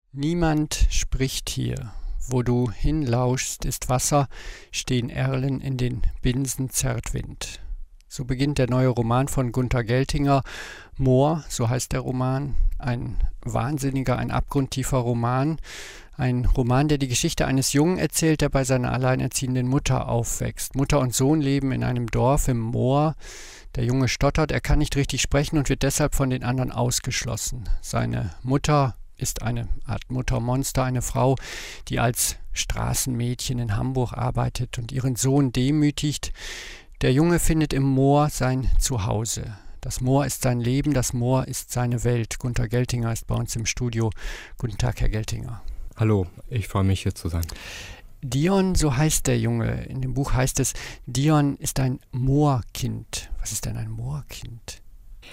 Niemand spricht hier. Wo du hinlauschst, ist Wasser, stehen Erlen in den Binsen zerrt Wind. So beginnt der neue Roman von Gunther Geltinger. Moor, so heißt der Roman. Ein wahnsinniger, ein abgrundtiefer Roman. Ein Roman, der die Geschichte eines Jungen erzählt, der bei seiner alleinerziehenden Mutter aufwächst. Mutter und Sohn leben in einem Dorf im Moor. Der Junge stottert, er kann nicht richtig sprechen und wird deshalb von den anderen ausgeschlossen. Seine Mutter ist eine Art Muttermonster, eine Frau, die als Straßenmädchen in Hamburg arbeitet und ihren Sohn demütigt. Der Junge findet im Moor sein Zuhause. Das Moor ist sein Leben, das Moor ist seine Welt. Gunther Geltinger ist bei uns im Studio. Guten Tag, Herr Geltinger. Hallo, ich freue mich, hier zu sein. Dion, so heißt der Junge. In dem Buch heißt es, Dion ist ein Moorkind. Was ist denn ein Moorkind?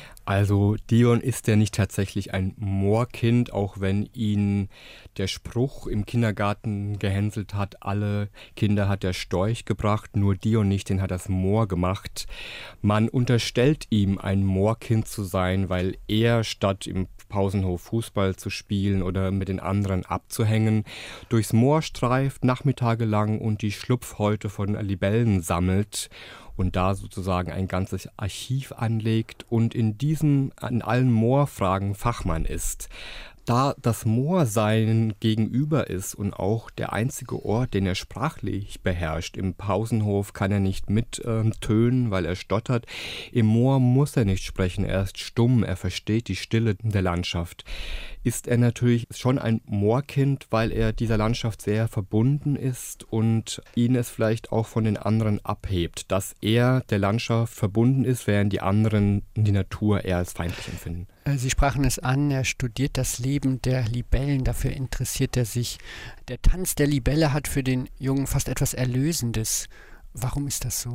Also Dion ist ja nicht tatsächlich ein Moorkind, auch wenn ihn der Spruch im Kindergarten gehänselt hat, alle Kinder hat der Storch gebracht, nur Dion nicht, den hat das Moor gemacht. Man unterstellt ihm, ein Moorkind zu sein, weil er statt im Pausenhof Fußball zu spielen oder mit den anderen abzuhängen, durchs Moor streift, nachmittagelang und die Schlupfhäute von Libellen sammelt und da sozusagen ein ganzes Archiv anlegt und in allen Moorfragen Fachmann ist. Da das Moor sein Gegenüber ist und auch der einzige Ort, den er sprachlich beherrscht, im Pausenhof kann er nicht mittönen, weil er stottert. Im Moor muss er nicht sprechen, er ist stumm, er versteht die Stille der Landschaft. Ist er natürlich schon ein Moorkind, weil er dieser Landschaft sehr verbunden ist und ihn es vielleicht auch von den anderen abhebt, dass er der Landschaft verbunden ist, während die anderen die Natur eher als feindlich empfinden. Sie sprachen es an, er studiert das Leben der Libellen, dafür interessiert er sich. Der Tanz der Libelle hat für den Jungen fast etwas Erlösendes. Warum ist das so?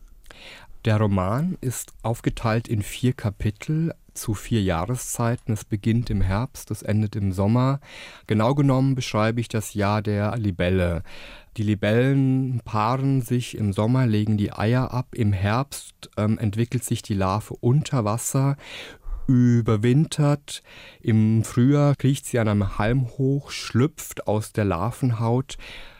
Der Roman ist aufgeteilt in 4 Kapitel zu 4 Jahreszeiten. Es beginnt im Herbst, es endet im Sommer. Genau genommen beschreibe ich das Jahr der Libelle. Die Libellen paaren sich im Sommer, legen die Eier ab. Im Herbst entwickelt sich die Larve unter Wasser, überwintert. Im Frühjahr kriecht sie an einem Halm hoch, schlüpft aus der Larvenhaut,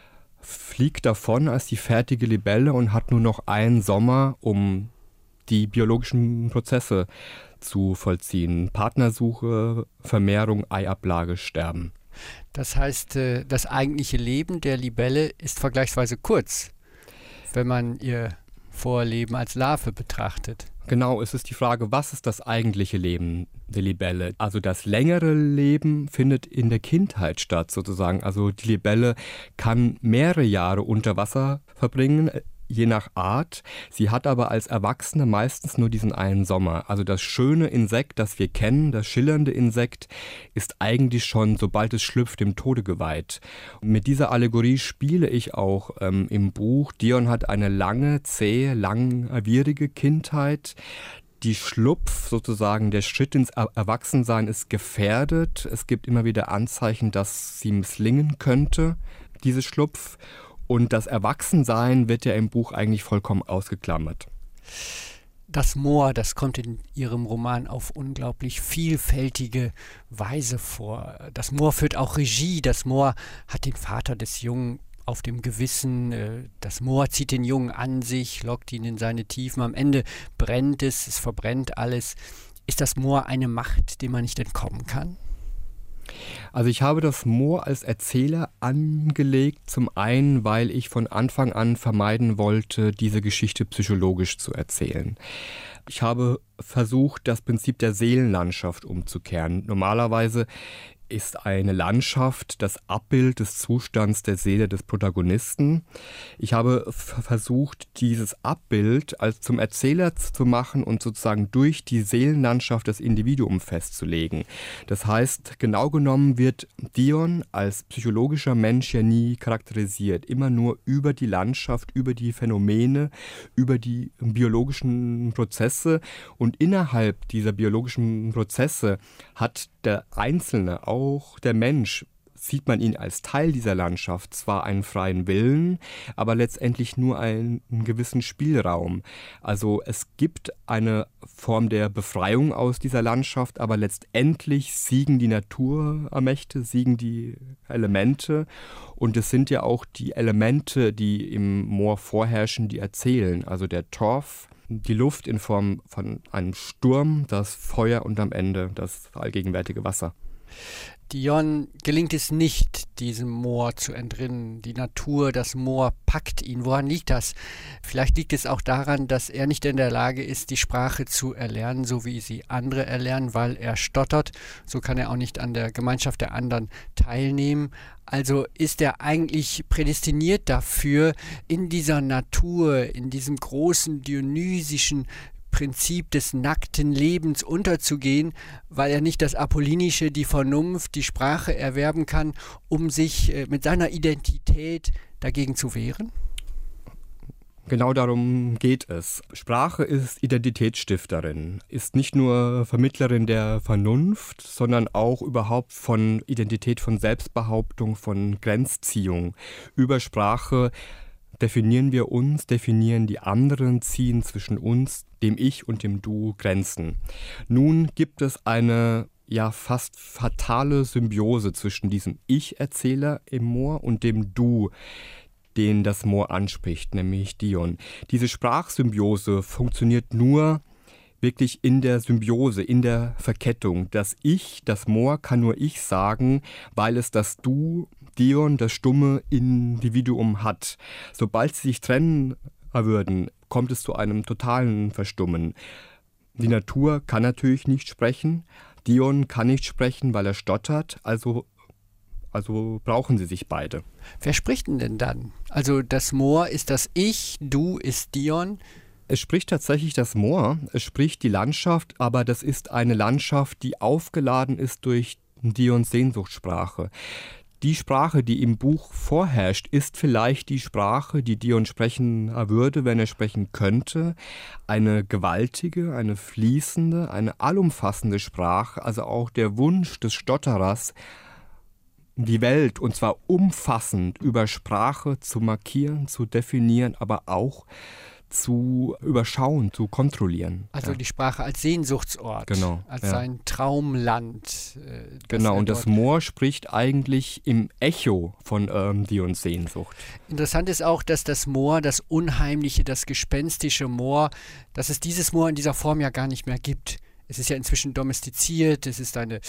fliegt davon als die fertige Libelle und hat nur noch einen Sommer, um die biologischen Prozesse zu vollziehen. Partnersuche, Vermehrung, Eiablage, Sterben. Das heißt, das eigentliche Leben der Libelle ist vergleichsweise kurz, wenn man ihr Vorleben als Larve betrachtet. Genau, es ist die Frage, was ist das eigentliche Leben der Libelle? Also das längere Leben findet in der Kindheit statt sozusagen. Also die Libelle kann mehrere Jahre unter Wasser verbringen, je nach Art. Sie hat aber als Erwachsene meistens nur diesen einen Sommer. Also das schöne Insekt, das wir kennen, das schillernde Insekt, ist eigentlich schon, sobald es schlüpft, dem Tode geweiht. Mit dieser Allegorie spiele ich auch im Buch. Dion hat eine lange, zähe, langwierige Kindheit. Die Schlupf, sozusagen der Schritt ins Erwachsensein, ist gefährdet. Es gibt immer wieder Anzeichen, dass sie misslingen könnte, diese Schlupf. Und das Erwachsensein wird ja im Buch eigentlich vollkommen ausgeklammert. Das Moor, das kommt in Ihrem Roman auf unglaublich vielfältige Weise vor. Das Moor führt auch Regie. Das Moor hat den Vater des Jungen auf dem Gewissen. Das Moor zieht den Jungen an sich, lockt ihn in seine Tiefen. Am Ende brennt es verbrennt alles. Ist das Moor eine Macht, der man nicht entkommen kann? Also ich habe das Moor als Erzähler angelegt, zum einen, weil ich von Anfang an vermeiden wollte, diese Geschichte psychologisch zu erzählen. Ich habe versucht, das Prinzip der Seelenlandschaft umzukehren. Normalerweise ist eine Landschaft das Abbild des Zustands der Seele des Protagonisten. Ich habe versucht, dieses Abbild als zum Erzähler zu machen und sozusagen durch die Seelenlandschaft das Individuum festzulegen. Das heißt, genau genommen wird Dion als psychologischer Mensch ja nie charakterisiert, immer nur über die Landschaft, über die Phänomene, über die biologischen Prozesse, und innerhalb dieser biologischen Prozesse hat der Einzelne, auch der Mensch, sieht man ihn als Teil dieser Landschaft, zwar einen freien Willen, aber letztendlich nur einen gewissen Spielraum. Also es gibt eine Form der Befreiung aus dieser Landschaft, aber letztendlich siegen die Naturmächte, siegen die Elemente, und es sind ja auch die Elemente, die im Moor vorherrschen, die erzählen. Also der Torf, die Luft in Form von einem Sturm, das Feuer und am Ende das allgegenwärtige Wasser. Dion gelingt es nicht, diesem Moor zu entrinnen. Die Natur, das Moor packt ihn. Woran liegt das? Vielleicht liegt es auch daran, dass er nicht in der Lage ist, die Sprache zu erlernen, so wie sie andere erlernen, weil er stottert. So kann er auch nicht an der Gemeinschaft der anderen teilnehmen. Also ist er eigentlich prädestiniert dafür, in dieser Natur, in diesem großen dionysischen Prinzip des nackten Lebens unterzugehen, weil er nicht das Apollinische, die Vernunft, die Sprache erwerben kann, um sich mit seiner Identität dagegen zu wehren? Genau darum geht es. Sprache ist Identitätsstifterin, ist nicht nur Vermittlerin der Vernunft, sondern auch überhaupt von Identität, von Selbstbehauptung, von Grenzziehung. Über Sprache definieren wir uns, definieren die anderen, ziehen zwischen uns, dem Ich und dem Du Grenzen. Nun gibt es eine fast fatale Symbiose zwischen diesem Ich-Erzähler im Moor und dem Du, den das Moor anspricht, nämlich Dion. Diese Sprachsymbiose funktioniert nur wirklich in der Symbiose, in der Verkettung. Das Ich, das Moor kann nur ich sagen, weil es das Du, Dion, das stumme Individuum hat. Sobald sie sich trennen würden, kommt es zu einem totalen Verstummen. Die Natur kann natürlich nicht sprechen, Dion kann nicht sprechen, weil er stottert, also brauchen sie sich beide. Wer spricht denn dann? Also das Moor ist das Ich, Du ist Dion. Es spricht tatsächlich das Moor, es spricht die Landschaft, aber das ist eine Landschaft, die aufgeladen ist durch Dions Sehnsuchtssprache. Die Sprache, die im Buch vorherrscht, ist vielleicht die Sprache, die Dion sprechen würde, wenn er sprechen könnte. Eine gewaltige, eine fließende, eine allumfassende Sprache, also auch der Wunsch des Stotterers, die Welt, und zwar umfassend über Sprache zu markieren, zu definieren, aber auch zu überschauen, zu kontrollieren. Also die Sprache als Sehnsuchtsort, genau, als sein Traumland. Genau, und das Moor spricht eigentlich im Echo von Dions Sehnsucht. Interessant ist auch, dass das Moor, das unheimliche, das gespenstische Moor, dass es dieses Moor in dieser Form ja gar nicht mehr gibt. Es ist ja inzwischen domestiziert, es ist ein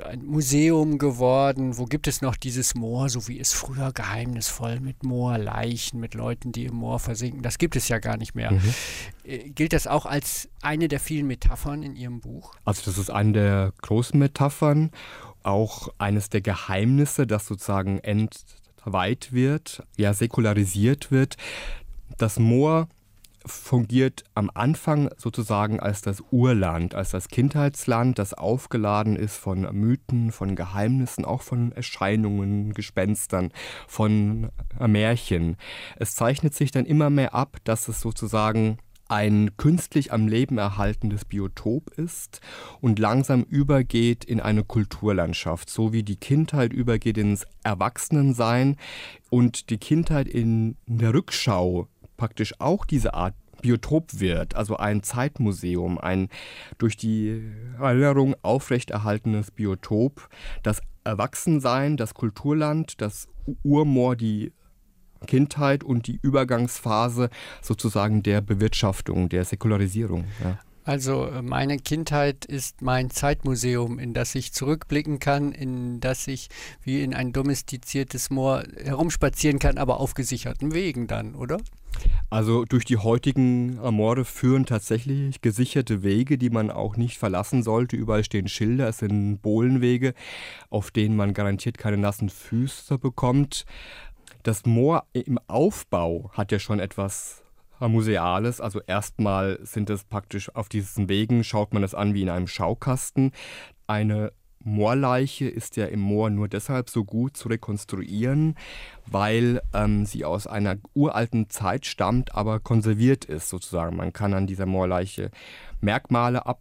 Museum geworden. Wo gibt es noch dieses Moor, so wie es früher geheimnisvoll mit Moorleichen, mit Leuten, die im Moor versinken? Das gibt es ja gar nicht mehr. Gilt das auch als eine der vielen Metaphern in Ihrem Buch? Also das ist eine der großen Metaphern, auch eines der Geheimnisse, das sozusagen entweiht wird, säkularisiert wird. Das Moor fungiert am Anfang sozusagen als das Urland, als das Kindheitsland, das aufgeladen ist von Mythen, von Geheimnissen, auch von Erscheinungen, Gespenstern, von Märchen. Es zeichnet sich dann immer mehr ab, dass es sozusagen ein künstlich am Leben erhaltenes Biotop ist und langsam übergeht in eine Kulturlandschaft, so wie die Kindheit übergeht ins Erwachsenensein und die Kindheit in der Rückschau praktisch auch diese Art Biotop wird, also ein Zeitmuseum, ein durch die Erinnerung aufrechterhaltenes Biotop, das Erwachsensein, das Kulturland, das Urmoor, die Kindheit und die Übergangsphase sozusagen der Bewirtschaftung, der Säkularisierung. Ja. Also meine Kindheit ist mein Zeitmuseum, in das ich zurückblicken kann, in das ich wie in ein domestiziertes Moor herumspazieren kann, aber auf gesicherten Wegen dann, oder? Also durch die heutigen Moore führen tatsächlich gesicherte Wege, die man auch nicht verlassen sollte. Überall stehen Schilder, es sind Bohlenwege, auf denen man garantiert keine nassen Füße bekommt. Das Moor im Aufbau hat ja schon etwas Museales. Also erstmal sind es praktisch auf diesen Wegen, schaut man es an wie in einem Schaukasten. Eine Moorleiche ist ja im Moor nur deshalb so gut zu rekonstruieren, weil sie aus einer uralten Zeit stammt, aber konserviert ist sozusagen. Man kann an dieser Moorleiche Merkmale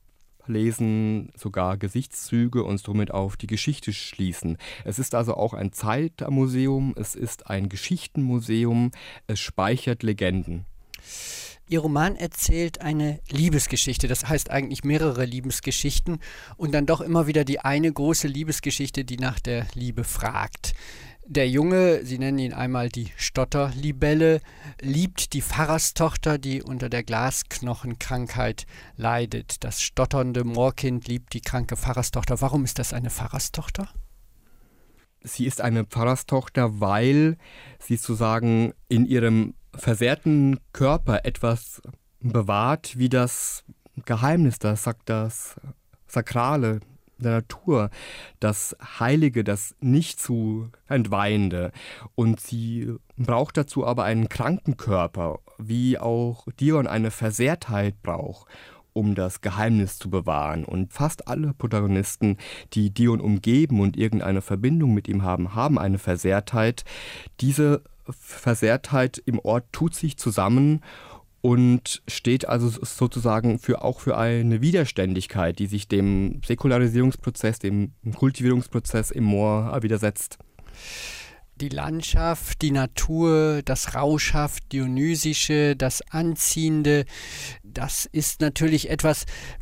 lesen sogar Gesichtszüge und somit auf die Geschichte schließen. Es ist also auch ein Zeitmuseum, es ist ein Geschichtenmuseum, es speichert Legenden. Ihr Roman erzählt eine Liebesgeschichte, das heißt eigentlich mehrere Liebesgeschichten und dann doch immer wieder die eine große Liebesgeschichte, die nach der Liebe fragt. Der Junge, Sie nennen ihn einmal die Stotterlibelle, liebt die Pfarrerstochter, die unter der Glasknochenkrankheit leidet. Das stotternde Moorkind liebt die kranke Pfarrerstochter. Warum ist das eine Pfarrerstochter? Sie ist eine Pfarrerstochter, weil sie sozusagen in ihrem versehrten Körper etwas bewahrt, wie das Geheimnis, das Sakrale der Natur, das Heilige, das nicht zu entweihende. Und sie braucht dazu aber einen kranken Körper, wie auch Dion eine Versehrtheit braucht, um das Geheimnis zu bewahren. Und fast alle Protagonisten, die Dion umgeben und irgendeine Verbindung mit ihm haben, haben eine Versehrtheit. Diese Versehrtheit im Ort tut sich zusammen und steht also sozusagen auch für eine Widerständigkeit, die sich dem Säkularisierungsprozess, dem Kultivierungsprozess im Moor widersetzt. Die Landschaft, die Natur, das Rauschhaft, Dionysische, das Anziehende, das ist natürlich etwas,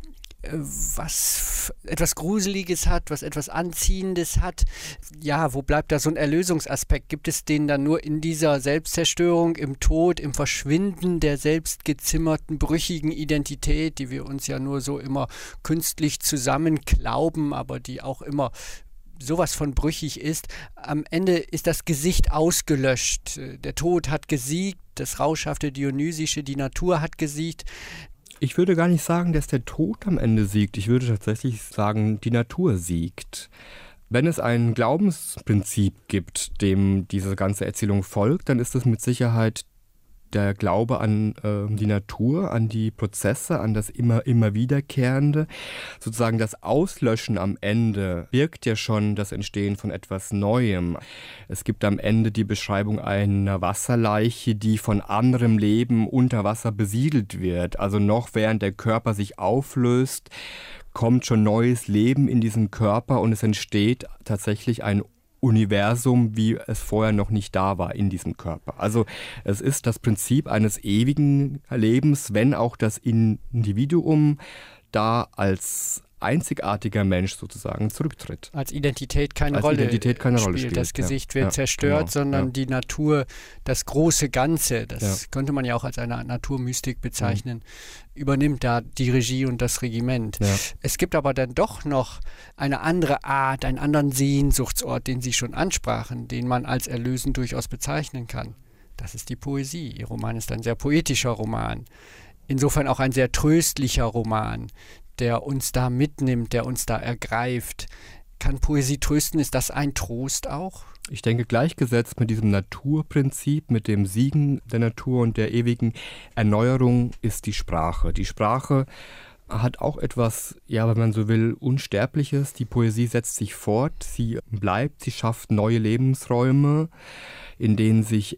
was etwas Gruseliges hat, was etwas Anziehendes hat. Ja, wo bleibt da so ein Erlösungsaspekt? Gibt es den dann nur in dieser Selbstzerstörung, im Tod, im Verschwinden der selbstgezimmerten, brüchigen Identität, die wir uns ja nur so immer künstlich zusammenklauben, aber die auch immer sowas von brüchig ist. Am Ende ist das Gesicht ausgelöscht. Der Tod hat gesiegt, das rauschhafte Dionysische, die Natur hat gesiegt. Ich würde gar nicht sagen, dass der Tod am Ende siegt. Ich würde tatsächlich sagen, die Natur siegt. Wenn es ein Glaubensprinzip gibt, dem diese ganze Erzählung folgt, dann ist es mit Sicherheit der Glaube an die Natur, an die Prozesse, an das immer wiederkehrende. Sozusagen das Auslöschen am Ende birgt ja schon das Entstehen von etwas Neuem. Es gibt am Ende die Beschreibung einer Wasserleiche, die von anderem Leben unter Wasser besiedelt wird. Also noch während der Körper sich auflöst, kommt schon neues Leben in diesen Körper und es entsteht tatsächlich ein Universum, wie es vorher noch nicht da war in diesem Körper. Also es ist das Prinzip eines ewigen Lebens, wenn auch das Individuum da als einzigartiger Mensch sozusagen zurücktritt. Als Identität keine Rolle spielt. Das Gesicht wird zerstört, sondern die Natur, das große Ganze, das könnte man ja auch als eine Naturmystik bezeichnen, übernimmt da die Regie und das Regiment. Ja. Es gibt aber dann doch noch eine andere Art, einen anderen Sehnsuchtsort, den Sie schon ansprachen, den man als erlösend durchaus bezeichnen kann. Das ist die Poesie. Ihr Roman ist ein sehr poetischer Roman. Insofern auch ein sehr tröstlicher Roman, der uns da mitnimmt, der uns da ergreift. Kann Poesie trösten? Ist das ein Trost auch? Ich denke, gleichgesetzt mit diesem Naturprinzip, mit dem Siegen der Natur und der ewigen Erneuerung ist die Sprache. Die Sprache hat auch etwas, ja, wenn man so will, Unsterbliches. Die Poesie setzt sich fort, sie bleibt, sie schafft neue Lebensräume, in denen sich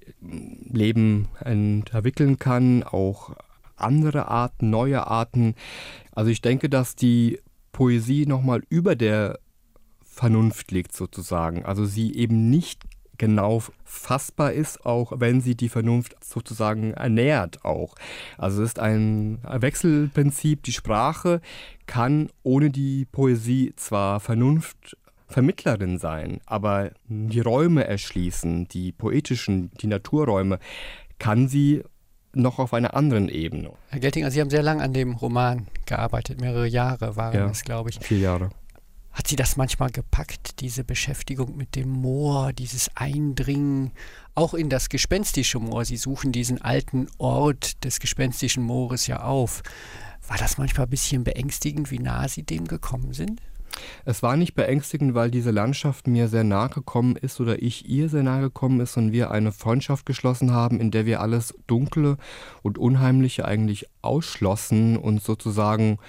Leben entwickeln kann, auch andere Arten, neue Arten. Also ich denke, dass die Poesie nochmal über der Vernunft liegt sozusagen. Also sie eben nicht genau fassbar ist, auch wenn sie die Vernunft sozusagen ernährt auch. Also es ist ein Wechselprinzip. Die Sprache kann ohne die Poesie zwar Vernunftvermittlerin sein, aber die Räume erschließen, die poetischen, die Naturräume, kann sie noch auf einer anderen Ebene. Herr Geltinger, Sie haben sehr lange an dem Roman gearbeitet, mehrere Jahre waren es, glaube ich. 4 Jahre. Hat Sie das manchmal gepackt, diese Beschäftigung mit dem Moor, dieses Eindringen, auch in das gespenstische Moor? Sie suchen diesen alten Ort des gespenstischen Moores ja auf. War das manchmal ein bisschen beängstigend, wie nah Sie dem gekommen sind? Es war nicht beängstigend, weil diese Landschaft mir sehr nahe gekommen ist oder ich ihr sehr nahe gekommen ist und wir eine Freundschaft geschlossen haben, in der wir alles Dunkle und Unheimliche eigentlich ausschlossen und sozusagen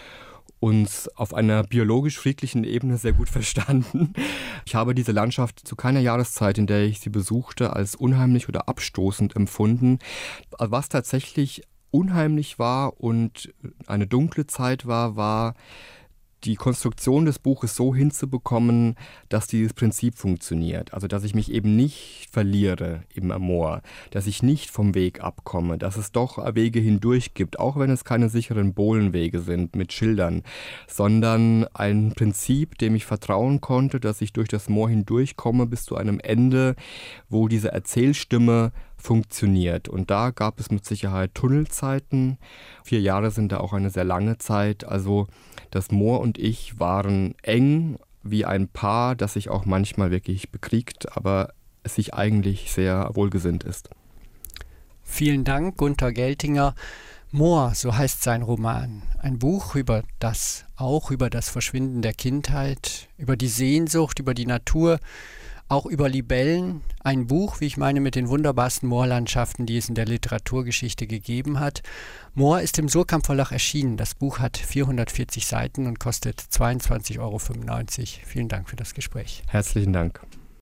uns auf einer biologisch-friedlichen Ebene sehr gut verstanden. Ich habe diese Landschaft zu keiner Jahreszeit, in der ich sie besuchte, als unheimlich oder abstoßend empfunden. Was tatsächlich unheimlich war und eine dunkle Zeit war die Konstruktion des Buches so hinzubekommen, dass dieses Prinzip funktioniert. Also dass ich mich eben nicht verliere im Moor, dass ich nicht vom Weg abkomme, dass es doch Wege hindurch gibt, auch wenn es keine sicheren Bohlenwege sind mit Schildern, sondern ein Prinzip, dem ich vertrauen konnte, dass ich durch das Moor hindurchkomme bis zu einem Ende, wo diese Erzählstimme funktioniert. Und da gab es mit Sicherheit Tunnelzeiten. 4 Jahre sind da auch eine sehr lange Zeit. Also das Moor und ich waren eng wie ein Paar, das sich auch manchmal wirklich bekriegt, aber es sich eigentlich sehr wohlgesinnt ist. Vielen Dank, Gunther Geltinger. Moor, so heißt sein Roman. Ein Buch über das Verschwinden der Kindheit, über die Sehnsucht, über die Natur, auch über Libellen. Ein Buch, wie ich meine, mit den wunderbarsten Moorlandschaften, die es in der Literaturgeschichte gegeben hat. Moor ist im Suhrkamp Verlag erschienen. Das Buch hat 440 Seiten und kostet 22,95 €. Vielen Dank für das Gespräch. Herzlichen Dank.